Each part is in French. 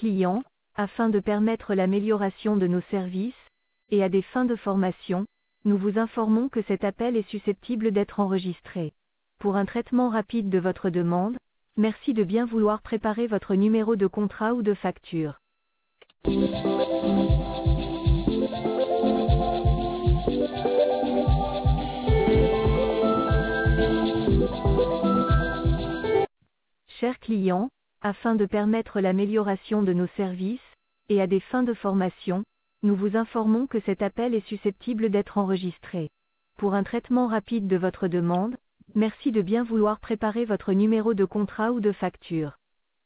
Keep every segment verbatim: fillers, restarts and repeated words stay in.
client, afin de permettre l'amélioration de nos services, et à des fins de formation, nous vous informons que cet appel est susceptible d'être enregistré. Pour un traitement rapide de votre demande, merci de bien vouloir préparer votre numéro de contrat ou de facture. Chers clients, afin de permettre l'amélioration de nos services, et à des fins de formation, nous vous informons que cet appel est susceptible d'être enregistré. Pour un traitement rapide de votre demande, merci de bien vouloir préparer votre numéro de contrat ou de facture.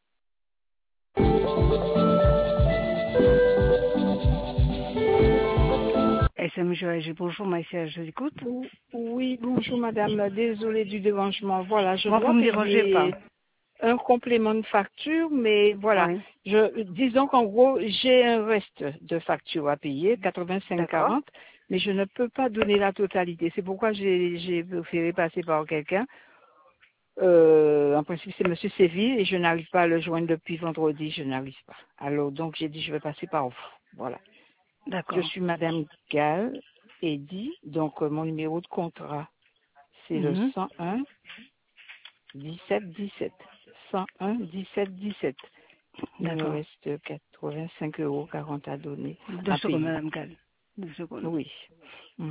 S M G A G, bonjour, Maïsia, je l'écoute. Oui, bonjour madame, désolée du dérangement. Voilà, je Moi, dois vous ne me dérangez payer pas. un complément de facture, mais voilà, Oui, je disons qu'en gros, j'ai un reste de facture à payer, quatre-vingt-cinq d'accord. quarante, mais je ne peux pas donner la totalité. C'est pourquoi j'ai j'ai préféré passer par quelqu'un. Euh, en principe, c'est monsieur Séville et je n'arrive pas à le joindre depuis vendredi, je n'arrive pas. Alors, donc, j'ai dit, je vais passer par vous. Voilà. Je D'accord. suis madame Gall Eddy, donc euh, mon numéro de contrat, c'est le Mhm. cent un dix-sept dix-sept. cent un dix-sept dix-sept. Il me D'accord. reste quatre-vingt-cinq euros quarante à donner, Deux à secondes, payer. Madame Gall. Deux secondes. Oui. Mm.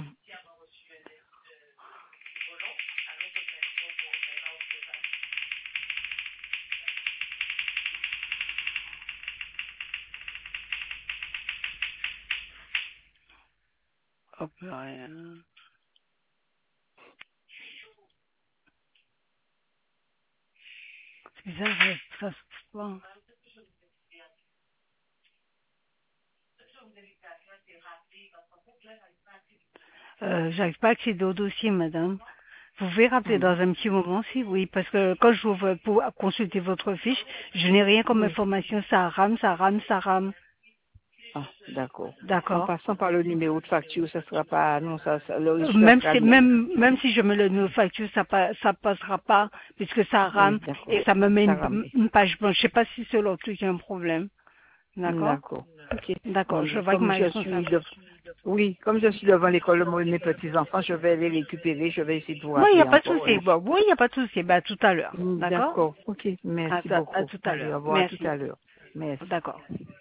Hop là. euh, C'est bizarre, ouais, ça se trouve pas. Euh, j'arrive pas à accéder au dossier, madame. Vous pouvez rappeler Mm. dans un petit moment, si oui, parce que quand je vous pour consulter votre fiche, je n'ai rien comme Oui. information. Ça rame, ça rame, ça rame. Ah, d'accord. En D'accord. passant par le numéro de facture, ça sera pas, non, ça, ça le Euh, résultat Même sera si, le même. même, même si je me le nos facture, ça pa- ça passera pas, puisque ça Oui, rame d'accord. et ça me met Ça une, rame. une page blanche. Je sais pas si c'est l'autre qui a un problème. D'accord? D'accord. Ok. D'accord. Je Bon, vois que comme ma je suis responsable. de... Oui, comme je suis devant l'école de mes petits-enfants, je vais les récupérer, je vais essayer de vous Oui, il n'y a rappeler pas de encore. souci. Hein. Bon, oui, il n'y a pas de souci. Bah, tout à l'heure. Mm, D'accord? d'accord. Ok. À, Merci à à beaucoup. tout à Allez, au l'heure. revoir à tout Merci. à l'heure. Merci. D'accord.